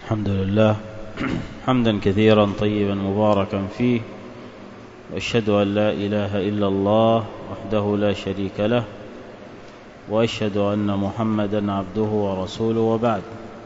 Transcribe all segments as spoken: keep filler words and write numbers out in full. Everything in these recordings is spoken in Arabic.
الحمد لله حمدا كثيرا طيبا مباركا فيه، وأشهد أن لا إله إلا الله وحده لا شريك له، وأشهد أن محمدا عبده ورسوله، وبعد.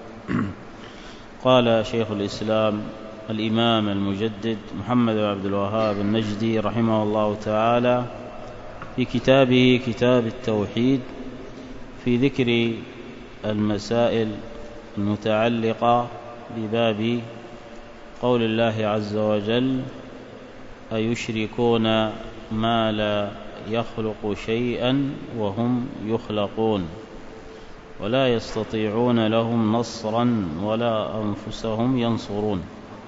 قال شيخ الإسلام الإمام المجدد محمد بن عبد الوهاب النجدي رحمه الله تعالى في كتابه كتاب التوحيد في ذكر المسائل المتعلقة بباب قول الله عز وجل: أيشركون ما لا يخلق شيئا وهم يخلقون ولا يستطيعون لهم نصرا ولا أنفسهم ينصرون.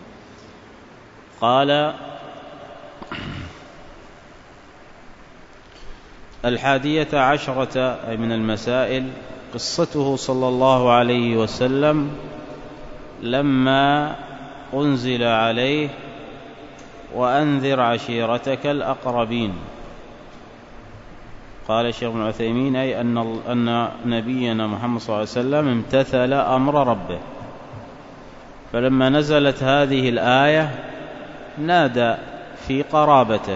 قال: الحادية عشرة أي من المسائل قصته صلى الله عليه وسلم لما أنزل عليه: وأنذر عشيرتك الأقربين. قال الشيخ ابن عثيمين: أي أن, أن نبينا محمد صلى الله عليه وسلم امتثل أمر ربه، فلما نزلت هذه الآية نادى في قرابته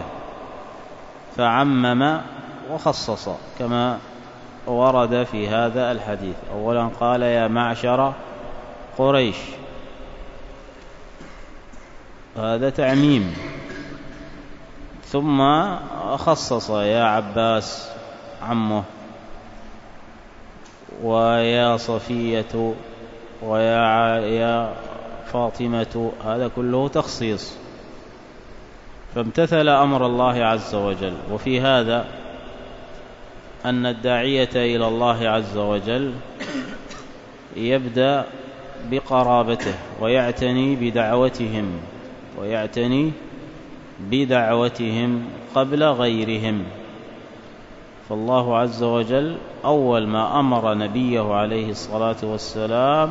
فعمم وخصص كما ورد في هذا الحديث. أولا قال: يا معشر قريش، هذا تعميم، ثم خصص: يا عباس عمه، ويا صفية، ويا يا فاطمة، هذا كله تخصيص، فامتثل أمر الله عز وجل. وفي هذا أن الداعية إلى الله عز وجل يبدأ بقرابته ويعتني بدعوتهم ويعتني بدعوتهم قبل غيرهم. فالله عز وجل أول ما أمر نبيه عليه الصلاة والسلام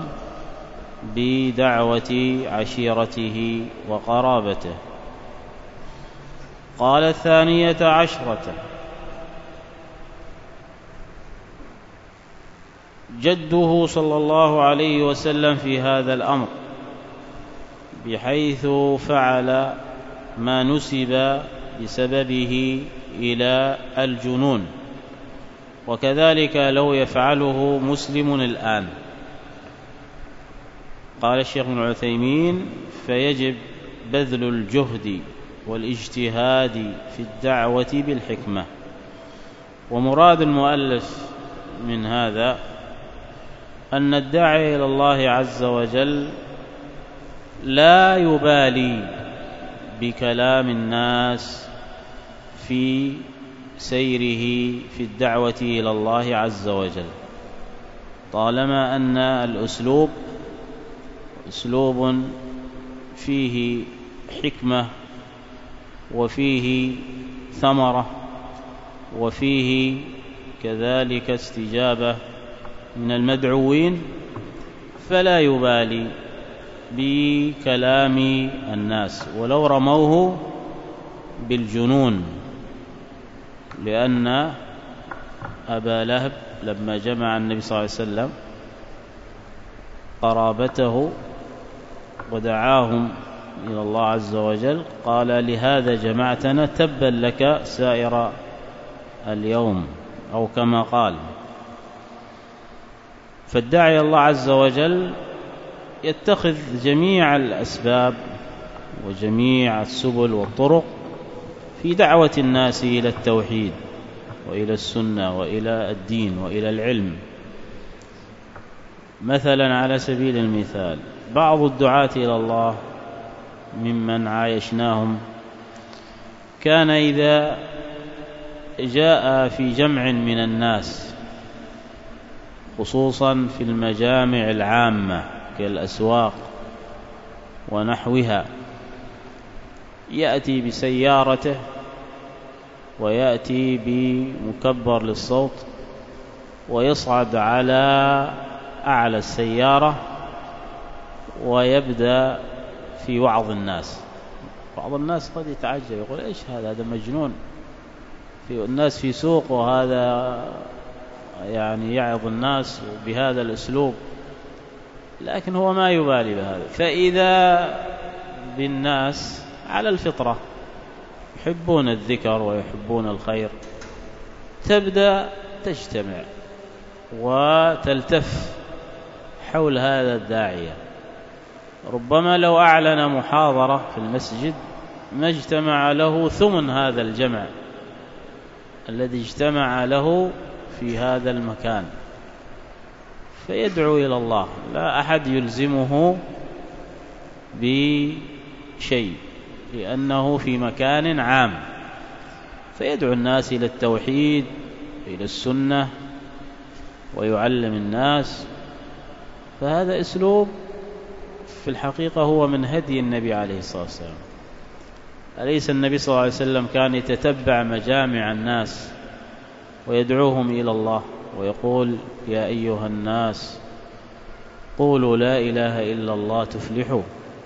بدعوة عشيرته وقرابته. قال: الثانية عشرة جده صلى الله عليه وسلم في هذا الأمر، بحيث فعل ما نسب بسببه إلى الجنون، وكذلك لو يفعله مسلم الآن. قال الشيخ ابن عثيمين: فيجب بذل الجهد والاجتهاد في الدعوة بالحكمة. ومراد المؤلف من هذا أن الداعي إلى الله عز وجل لا يبالي بكلام الناس في سيره في الدعوة إلى الله عز وجل، طالما أن الأسلوب أسلوب فيه حكمة وفيه ثمرة وفيه كذلك استجابة من المدعوين، فلا يبالي بكلام الناس ولو رموه بالجنون. لأن أبا لهب لما جمع النبي صلى الله عليه وسلم قرابته ودعاهم إلى الله عز وجل قال: لهذا جمعتنا، تبا لك سائر اليوم، أو كما قال. فالداعي الله عز وجل يتخذ جميع الأسباب وجميع السبل والطرق في دعوة الناس إلى التوحيد وإلى السنة وإلى الدين وإلى العلم. مثلا على سبيل المثال بعض الدعاة إلى الله ممن عايشناهم كان إذا جاء في جمع من الناس، خصوصا في المجامع العامة كالأسواق ونحوها، يأتي بسيارته ويأتي بمكبر للصوت ويصعد على أعلى السيارة ويبدأ في وعظ الناس. بعض الناس قد يتعجب يقول: إيش هذا؟ هذا مجنون، في الناس في سوق وهذا يعني يعظ الناس بهذا الأسلوب. لكن هو ما يبالي بهذا. فإذا بالناس على الفطرة يحبون الذكر ويحبون الخير، تبدأ تجتمع وتلتف حول هذا الداعية. ربما لو أعلن محاضرة في المسجد ما اجتمع له ثمن هذا الجمع الذي اجتمع له في هذا المكان، فيدعو إلى الله، لا أحد يلزمه بشيء لأنه في مكان عام، فيدعو الناس إلى التوحيد إلى السنة ويعلم الناس. فهذا أسلوب في الحقيقة هو من هدي النبي عليه الصلاة والسلام. أليس النبي صلى الله عليه وسلم كان يتتبع مجامع الناس ويدعوهم إلى الله ويقول يا أيها الناس قولوا لا إله إلا الله تفلحوا؟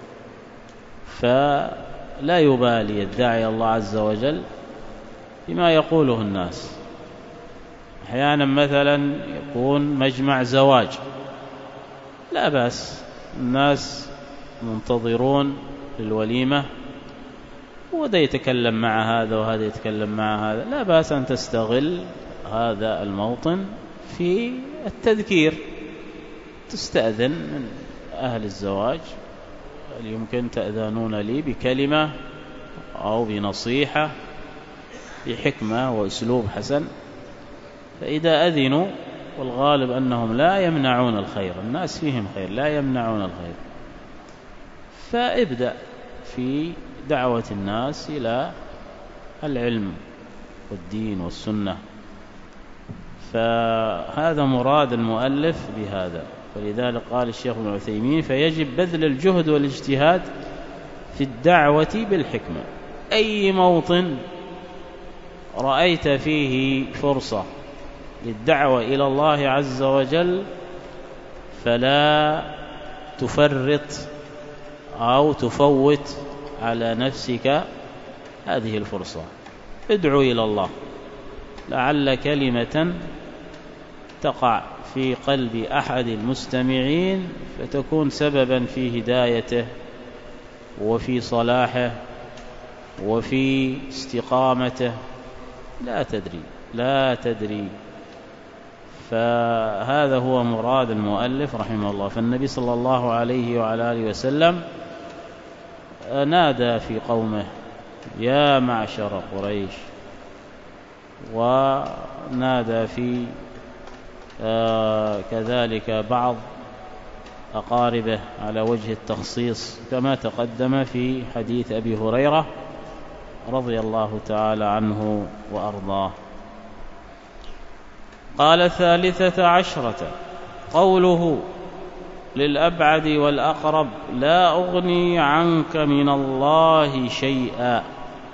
فلا يبالي الداعي الله عز وجل بما يقوله الناس. أحيانا مثلا يكون مجمع زواج، لا بأس، الناس منتظرون للوليمة وده يتكلم مع هذا وهذا يتكلم مع هذا، لا بأس أن تستغل هذا الموطن في التذكير، تستأذن من أهل الزواج، هل يمكن تأذنون لي بكلمة أو بنصيحة بحكمة وأسلوب حسن؟ فإذا أذنوا، والغالب أنهم لا يمنعون الخير، الناس فيهم خير لا يمنعون الخير، فابدأ في دعوة الناس إلى العلم والدين والسنة. فهذا مراد المؤلف بهذا. فلذلك قال الشيخ ابن عثيمين فيجب بذل الجهد والاجتهاد في الدعوة بالحكمة. أي موطن رأيت فيه فرصة للدعوة إلى الله عز وجل فلا تفرط أو تفوت على نفسك هذه الفرصة. ادعو إلى الله، لعل كلمة تقع في قلب أحد المستمعين فتكون سببا في هدايته وفي صلاحه وفي استقامته، لا تدري لا تدري فهذا هو مراد المؤلف رحمه الله. فالنبي صلى الله عليه وعلى آله وسلم نادى في قومه يا معشر قريش، ونادى في آه كذلك بعض أقاربه على وجه التخصيص كما تقدم في حديث أبي هريرة رضي الله تعالى عنه وأرضاه. قال الثالثة عشرة قوله للأبعد والأقرب لا أغني عنك من الله شيئا،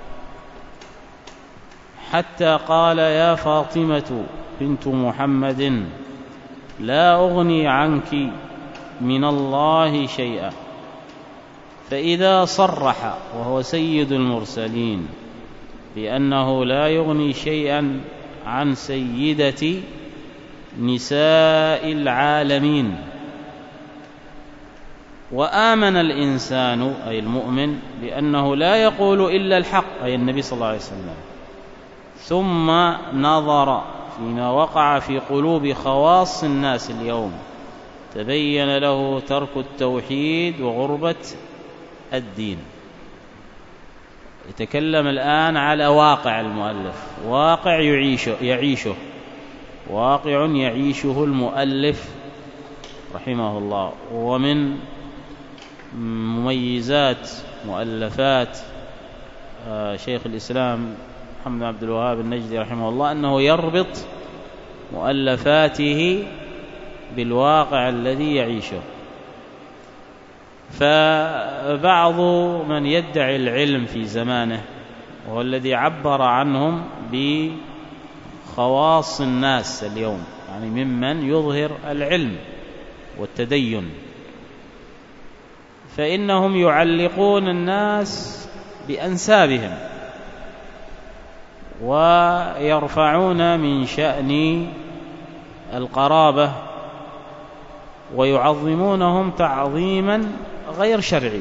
حتى قال يا فاطمة بنت محمد لا أغني عنك من الله شيئا. فإذا صرح وهو سيد المرسلين بأنه لا يغني شيئا عن سيدة نساء العالمين، وآمن الإنسان أي المؤمن بأنه لا يقول إلا الحق أي النبي صلى الله عليه وسلم، ثم نظر فيما وقع في قلوب خواص الناس اليوم تبين له ترك التوحيد وغربة الدين. يتكلم الآن على واقع المؤلف، واقع يعيشه, يعيشه واقع يعيشه المؤلف رحمه الله. ومن مميزات مؤلفات شيخ الإسلام محمد عبد الوهاب النجدي رحمه الله أنه يربط مؤلفاته بالواقع الذي يعيشه. فبعض من يدعي العلم في زمانه وهو الذي عبر عنهم بخواص الناس اليوم، يعني ممن يظهر العلم والتدين، فإنهم يعلقون الناس بأنسابهم ويرفعون من شأن القرابة ويعظمونهم تعظيما غير شرعي،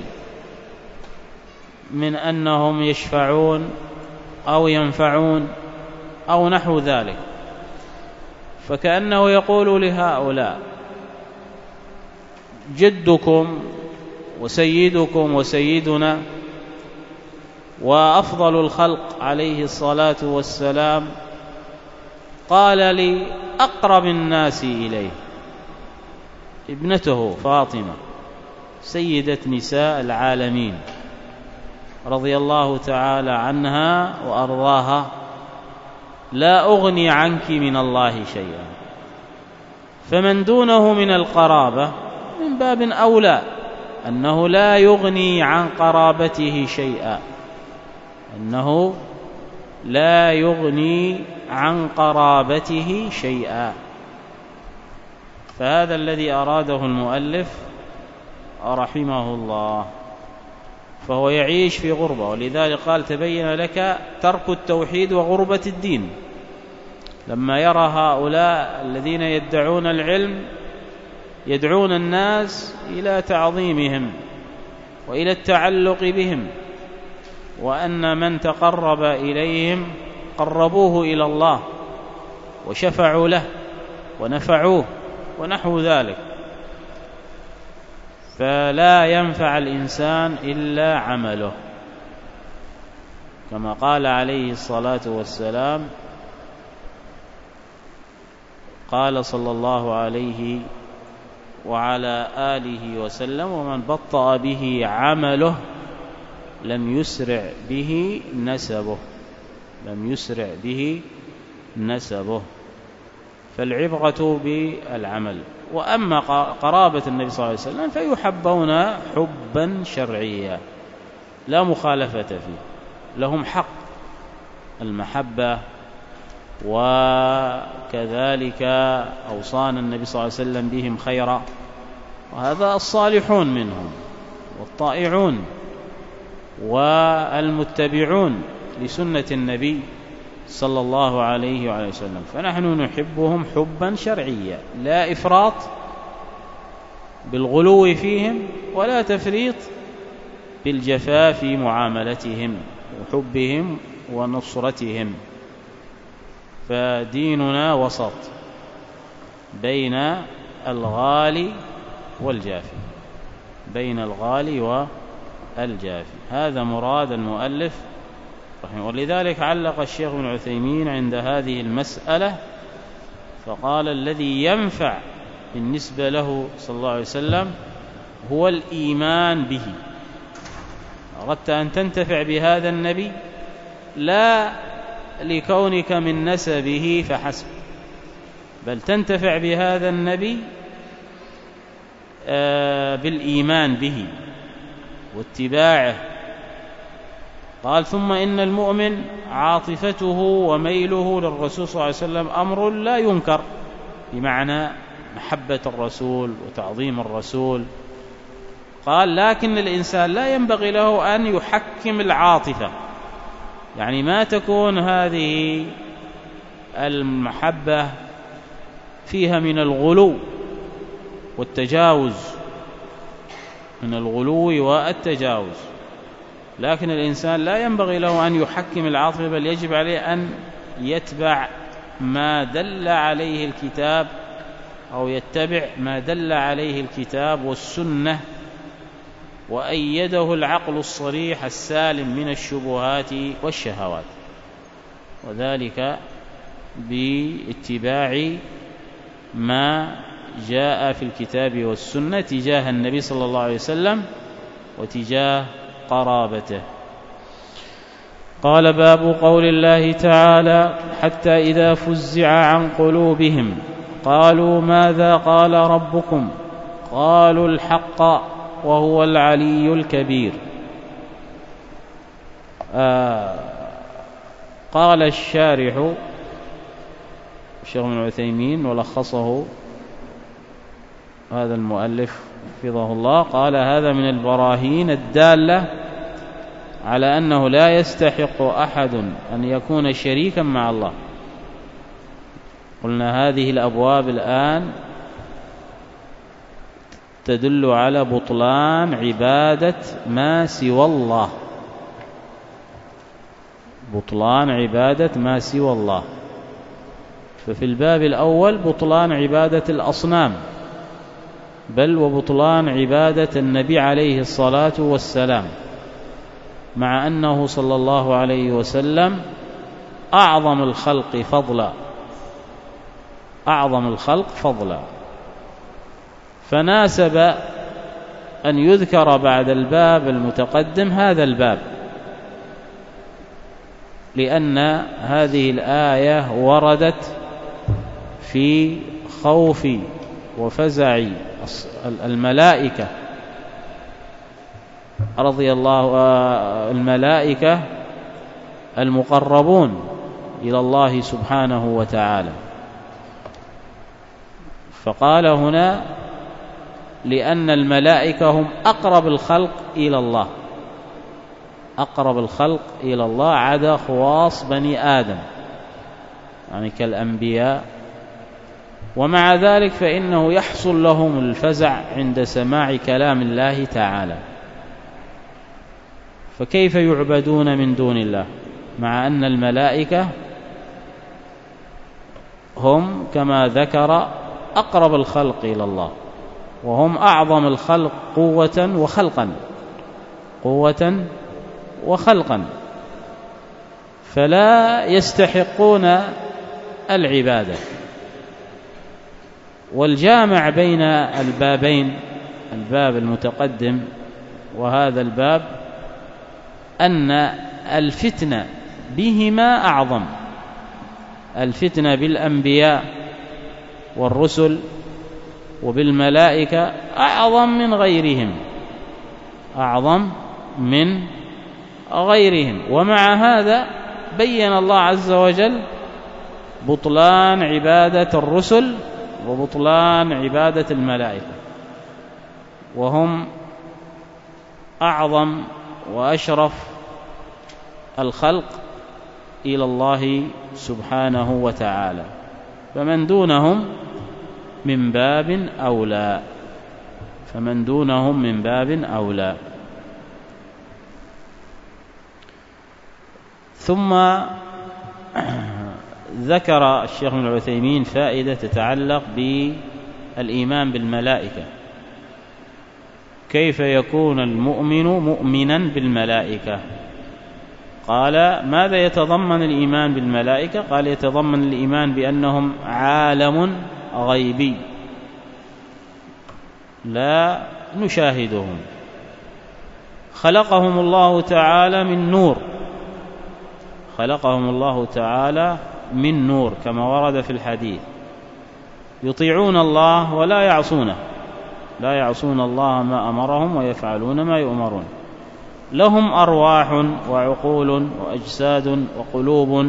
من أنهم يشفعون أو ينفعون أو نحو ذلك. فكأنه يقول لهؤلاء: جدكم وسيدكم وسيدنا وأفضل الخلق عليه الصلاة والسلام قال لأقرب الناس إليه ابنته فاطمة سيدة نساء العالمين رضي الله تعالى عنها وأرضاها: لا أغني عنك من الله شيئا. فمن دونه من القرابة من باب أولى أنه لا يغني عن قرابته شيئا، أنه لا يغني عن قرابته شيئا. فهذا الذي أراده المؤلف رحمه الله، فهو يعيش في غربة، ولذلك قال: تبين لك ترك التوحيد وغربة الدين. لما يرى هؤلاء الذين يدعون العلم يدعون الناس إلى تعظيمهم وإلى التعلق بهم، وأن من تقرب إليهم قربوه إلى الله وشفعوا له ونفعوه ونحو ذلك، فلا ينفع الإنسان إلا عمله، كما قال عليه الصلاة والسلام: قال صلى الله عليه وعلى آله وسلم: ومن بطأ به عمله لم يسرع به نسبه لم يسرع به نسبه. فالعبرة بالعمل. وأما قرابة النبي صلى الله عليه وسلم فيحبون حبا شرعيا لا مخالفة فيه، لهم حق المحبة، وكذلك أوصانا النبي صلى الله عليه وسلم بهم خيرا، وهذا الصالحون منهم والطائعون والمتبعون لسنة النبي صلى الله عليه وعلى وسلم. فنحن نحبهم حبا شرعيا، لا إفراط بالغلو فيهم ولا تفريط بالجفاء في معاملتهم وحبهم ونصرتهم. فديننا وسط بين الغالي والجافي بين الغالي والجافي هذا مراد المؤلف رحمه. ولذلك علق الشيخ ابن عثيمين عند هذه المسألة فقال: الذي ينفع بالنسبة له صلى الله عليه وسلم هو الإيمان به. أردت أن تنتفع بهذا النبي لا لكونك من نسبه فحسب، بل تنتفع بهذا النبي بالإيمان به واتباعه. قال: ثم إن المؤمن عاطفته وميله للرسول صلى الله عليه وسلم أمر لا ينكر، بمعنى محبة الرسول وتعظيم الرسول. قال: لكن الإنسان لا ينبغي له أن يحكم العاطفة، يعني ما تكون هذه المحبة فيها من الغلو والتجاوز من الغلو والتجاوز لكن الإنسان لا ينبغي له أن يحكم العاطفة، بل يجب عليه أن يتبع ما دل عليه الكتاب أو يتبع ما دل عليه الكتاب والسنة وأيده العقل الصريح السالم من الشبهات والشهوات، وذلك باتباع ما جاء في الكتاب والسنة تجاه النبي صلى الله عليه وسلم وتجاه قرابته. قال: باب قول الله تعالى: حتى إذا فزع عن قلوبهم قالوا ماذا قال ربكم قالوا الحق وهو العلي الكبير. آه قال الشارح الشيخ ابن عثيمين ولخصه هذا المؤلف حفظه الله، قال: هذا من البراهين الدالة على أنه لا يستحق أحد أن يكون شريكا مع الله. قلنا هذه الأبواب الآن تدل على بطلان عبادة ما سوى الله، بطلان عبادة ما سوى الله. ففي الباب الأول بطلان عبادة الأصنام، بل وبطلان عبادة النبي عليه الصلاة والسلام، مع أنه صلى الله عليه وسلم أعظم الخلق فضلا، أعظم الخلق فضلا. فناسب أن يذكر بعد الباب المتقدم هذا الباب، لأن هذه الآية وردت في خوف وفزع الملائكة رضي الله الملائكة المقربون إلى الله سبحانه وتعالى. فقال هنا لأن الملائكة هم أقرب الخلق إلى الله، أقرب الخلق إلى الله عدا خواص بني آدم يعني كالأنبياء، ومع ذلك فإنه يحصل لهم الفزع عند سماع كلام الله تعالى. فكيف يعبدون من دون الله مع أن الملائكة هم كما ذكر أقرب الخلق إلى الله، وهم أعظم الخلق قوة وخلقا، قوة وخلقا، فلا يستحقون العبادة. والجامع بين البابين، الباب المتقدم وهذا الباب، أن الفتنة بهما أعظم، الفتنة بالأنبياء والرسل وبالملائكة أعظم من غيرهم، أعظم من غيرهم. ومع هذا بين الله عز وجل بطلان عبادة الرسل وبطلان عبادة الملائكة، وهم أعظم وأشرف الخلق إلى الله سبحانه وتعالى، فمن دونهم من باب أولى، فمن دونهم من باب أولى. ثم ذكر الشيخ ابن العثيمين فائدة تتعلق بالإيمان بالملائكة، كيف يكون المؤمن مؤمنا بالملائكة؟ قال ماذا يتضمن الإيمان بالملائكة؟ قال يتضمن الإيمان بأنهم عالم غيبي لا نشاهدهم، خلقهم الله تعالى من نور، خلقهم الله تعالى من نور كما ورد في الحديث، يطيعون الله ولا يعصونه، لا يعصون الله ما أمرهم ويفعلون ما يؤمرون، لهم أرواح وعقول وأجساد وقلوب،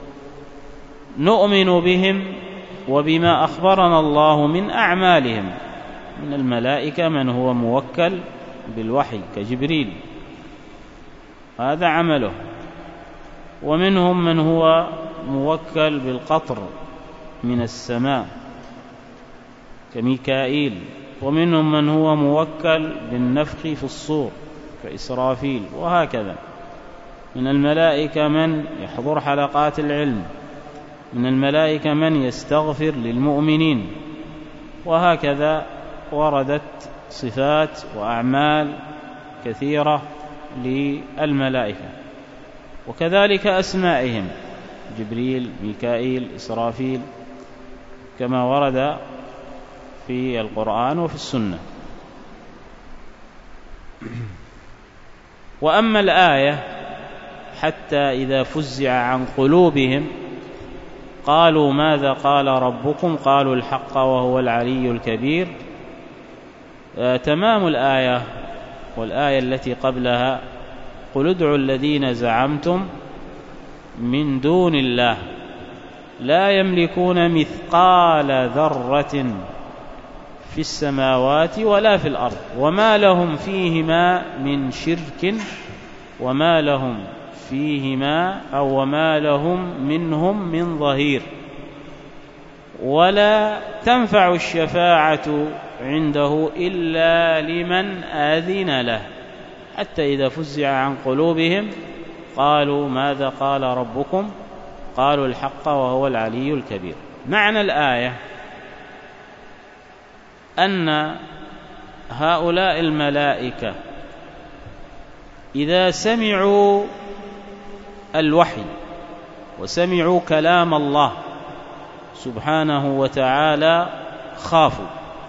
نؤمن بهم وبما أخبرنا الله من أعمالهم. من الملائكة من هو موكل بالوحي كجبريل، هذا عمله، ومنهم من هو موكل بالقطر من السماء كميكائيل، ومنهم من هو موكل بالنفخ في الصور كإسرافيل، وهكذا. من الملائكة من يحضر حلقات العلم، من الملائكة من يستغفر للمؤمنين، وهكذا وردت صفات وأعمال كثيرة للملائكة، وكذلك أسمائهم جبريل، ميكائيل، إسرافيل، كما ورد في القرآن وفي السنة. وأما الآية حتى إذا فزع عن قلوبهم قالوا ماذا قال ربكم؟ قالوا الحق وهو العلي الكبير، آه تمام الآية والآية التي قبلها قل ادعوا الذين زعمتم من دون الله لا يملكون مثقال ذرة في السماوات ولا في الأرض وما لهم فيهما من شرك وما لهم فيهما أو وما لهم منهم من ظهير ولا تنفع الشفاعة عنده إلا لمن آذن له، حتى إذا فزع عن قلوبهم قالوا ماذا قال ربكم؟ قالوا الحق وهو العلي الكبير. معنى الآية أن هؤلاء الملائكة إذا سمعوا الوحي وسمعوا كلام الله سبحانه وتعالى خافوا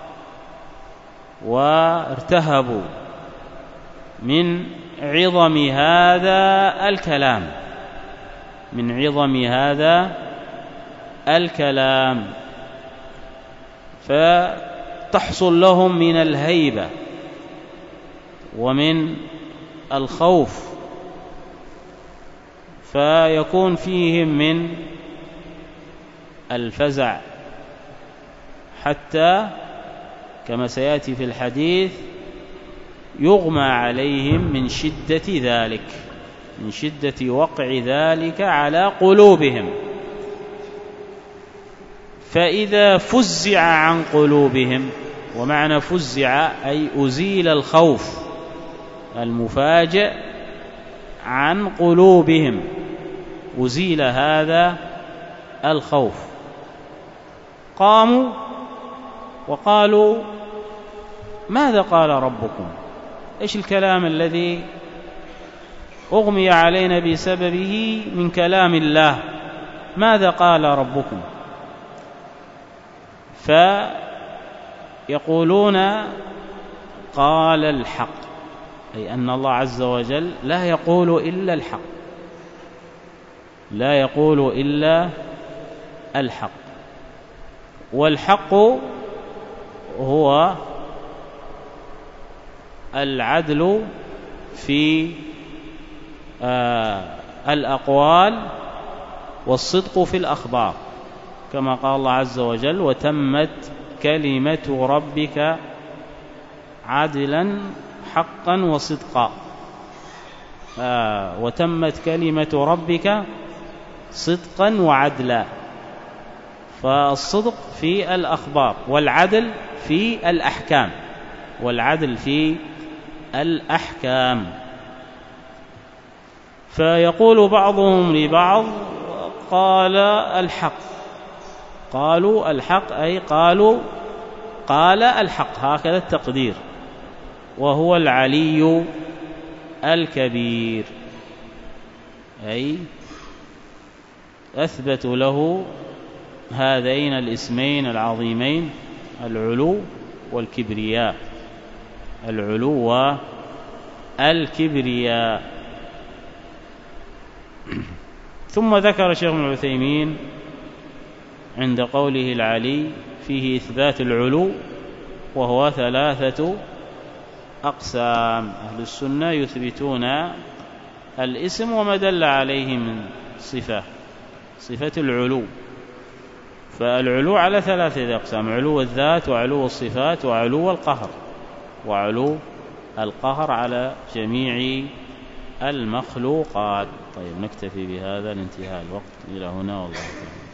وارتهبوا من عظم هذا الكلام من عظم هذا الكلام فتحصل لهم من الهيبة ومن الخوف، فيكون فيهم من الفزع، حتى كما سيأتي في الحديث يغمى عليهم من شدة ذلك من شدة وقع ذلك على قلوبهم. فإذا فزع عن قلوبهم، ومعنى فزع أي أزيل الخوف المفاجئ عن قلوبهم، أزيل هذا الخوف، قاموا وقالوا ماذا قال ربكم؟ إيش الكلام الذي أغمي علينا بسببه من كلام الله؟ ماذا قال ربكم؟ فيقولون قال الحق، أي أن الله عز وجل لا يقول إلا الحق لا يقول إلا الحق والحق هو العدل في آه الأقوال والصدق في الأخبار، كما قال الله عز وجل وتمت كلمة ربك عدلا حقا وصدقا. آه وتمت كلمة ربك صدقا وعدلا، فالصدق في الأخبار والعدل في الأحكام والعدل في الأحكام. فيقول بعضهم لبعض قال الحق، قالوا الحق أي قالوا قال الحق، هكذا التقدير، وهو العلي الكبير، أي أثبتوا له هذين الاسمين العظيمين العلو والكبرياء العلو والكبرياء. ثم ذكر شيخ ابن عثيمين عند قوله العلي فيه إثبات العلو، وهو ثلاثة أقسام. أهل السنة يثبتون الاسم وما دل عليه من صفة صفة العلو، فالعلو على ثلاثة أقسام: علو الذات وعلو الصفات وعلو القهر وعلو القهر على جميع المخلوقات. طيب، نكتفي بهذا لانتهاء الوقت إلى هنا، والله تعالى.